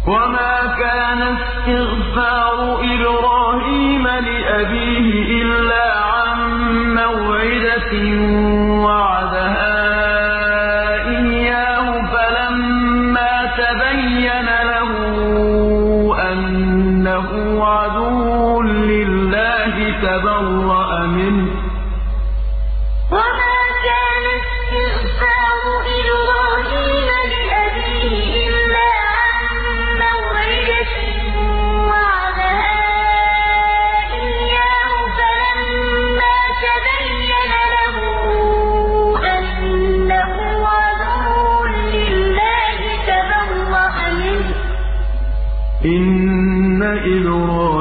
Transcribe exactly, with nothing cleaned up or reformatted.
وَمَا كَانَ اسْتِغْفَارُ إِبْرَاهِيمَ لِأَبِيهِ إِلَّا عَن مَّوْعِدَةٍ وَعَدَهَا إِيَّاهُ فَلَمَّا تَبَيَّنَ لَهُ أَنَّهُ عَدُوٌّ لِّلَّهِ تَبَرَّأَ مِنْهُ ۚ وَمَا كَانَ اسْتِغْفَارُ إِبْرَاهِيمَ لِأَبِيهِ إِلَّا عَن مَّوْعِدَةٍ وَعَدَهَا إِيَّاهُ فَلَمَّا تَبَيَّنَ لَهُ أَنَّهُ عَدُوٌّ لِّلَّهِ تَبَرَّأَ مِنْهُ ۚ إِنَّ إِبْرَاهِيمَ